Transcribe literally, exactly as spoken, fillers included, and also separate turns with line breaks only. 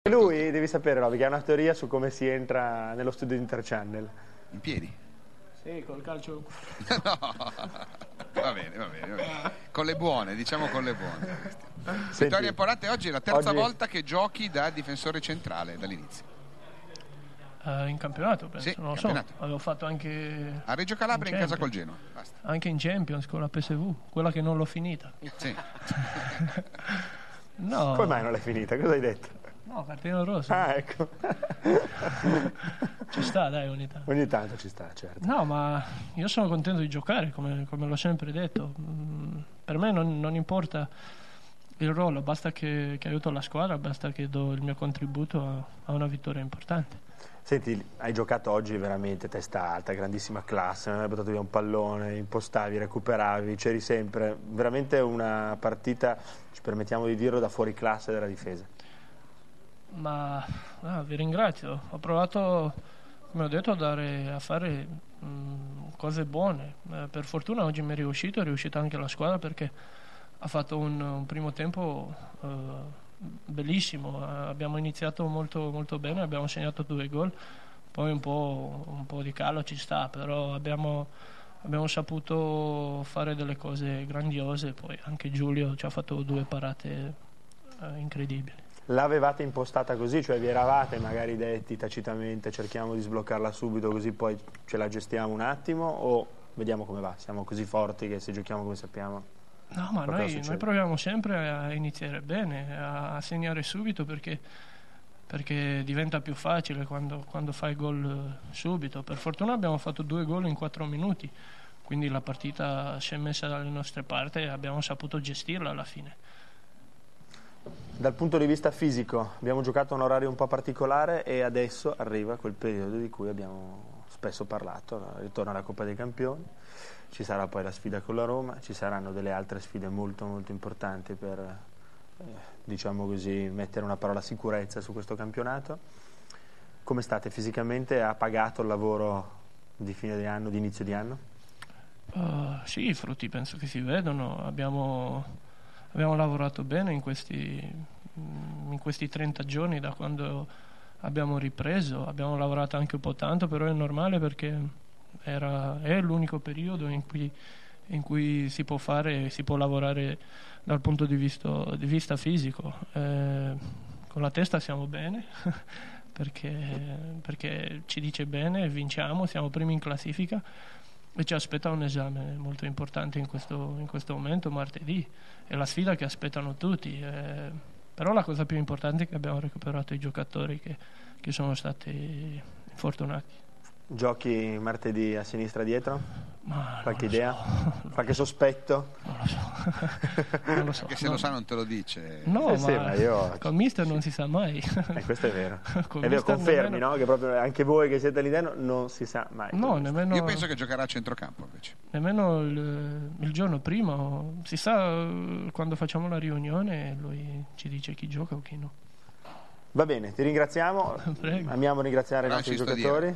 Lui, devi sapere, Roby, che ha una teoria su come si entra nello studio di Interchannel.
In piedi?
Sì, col calcio.
No, va bene, va bene, va bene. Con le buone, diciamo con le buone.
Senti,
Vittoria Porate, oggi è la terza
oggi...
volta che giochi da difensore centrale dall'inizio.
Uh, in campionato, penso,
Sì,
non lo
campionato.
so. Avevo fatto anche
A Reggio Calabria in,
in
casa col
Champions.
Genoa. Basta.
Anche in Champions con la P S V, quella che non l'ho finita.
Sì.
No.
Come mai non l'hai finita? Cosa hai detto?
No, cartellino rosso.
Ah, ecco.
Ci sta, dai, ogni tanto.
Ogni tanto ci sta, certo.
No, ma io sono contento di giocare, come, come l'ho sempre detto. Mm, per me non, non importa il ruolo, basta che, che aiuto la squadra, basta che do il mio contributo a, a una vittoria importante.
Senti, hai giocato oggi veramente testa alta, grandissima classe, non hai buttato via un pallone, impostavi, recuperavi, c'eri sempre. Veramente una partita, ci permettiamo di dirlo, da fuori classe della difesa.
Ma ah, vi ringrazio, ho provato, come ho detto, a, dare, a fare mh, cose buone. Eh, per fortuna oggi mi è riuscito, è riuscita anche la squadra perché ha fatto un, un primo tempo eh, bellissimo. Eh, abbiamo iniziato molto, molto bene, abbiamo segnato due gol, poi un po', un po' di calo ci sta, però abbiamo, abbiamo saputo fare delle cose grandiose. Poi anche Giulio ci ha fatto due parate eh, incredibili.
L'avevate impostata così, cioè vi eravate magari detti tacitamente cerchiamo di sbloccarla subito così poi ce la gestiamo un attimo, o vediamo come va, siamo così forti che se giochiamo come sappiamo?
No, ma noi, noi proviamo sempre a iniziare bene, a, a segnare subito perché, perché diventa più facile quando, quando fai gol subito. Per fortuna abbiamo fatto due gol in quattro minuti, quindi la partita si è messa dalle nostre parti e abbiamo saputo gestirla alla fine.
Dal punto di vista fisico abbiamo giocato un orario un po' particolare e adesso arriva quel periodo di cui abbiamo spesso parlato, ritorno alla Coppa dei Campioni, ci sarà poi la sfida con la Roma, ci saranno delle altre sfide molto molto importanti per eh, diciamo così mettere una parola sicurezza su questo campionato. Come state fisicamente? Ha pagato il lavoro di fine di anno, di inizio di anno?
Uh, sì, i frutti penso che si vedono, abbiamo... Abbiamo lavorato bene in questi, in questi trenta giorni da quando abbiamo ripreso, abbiamo lavorato anche un po' tanto, però è normale perché era, è l'unico periodo in cui, in cui si può fare, si può lavorare dal punto di vista, di vista fisico. Eh, con la testa siamo bene perché, perché ci dice bene, vinciamo, siamo primi in classifica. E ci aspetta un esame molto importante in questo, in questo momento, martedì. È la sfida che aspettano tutti. Eh, però la cosa più importante è che abbiamo recuperato i giocatori che, che sono stati infortunati.
Giochi martedì a sinistra dietro?
Ma
qualche
non
idea?
So.
Qualche sospetto?
Non lo so. Non lo so.
Che se
no.
lo sa non te lo dice.
No,
eh
ma,
sì, ma io...
con mister non si sa mai.
Eh, questo è vero.
Con
È vero,
mister
confermi,
nemmeno...
no? Che proprio anche voi che siete all'interno non si sa mai.
No, nemmeno...
Io penso che giocherà a centrocampo invece.
Nemmeno il, il giorno prima. Si sa quando facciamo la riunione lui ci dice chi gioca o chi no.
Va bene, ti ringraziamo.
Prego.
Amiamo ringraziare i
Però
nostri
insisto a
giocatori.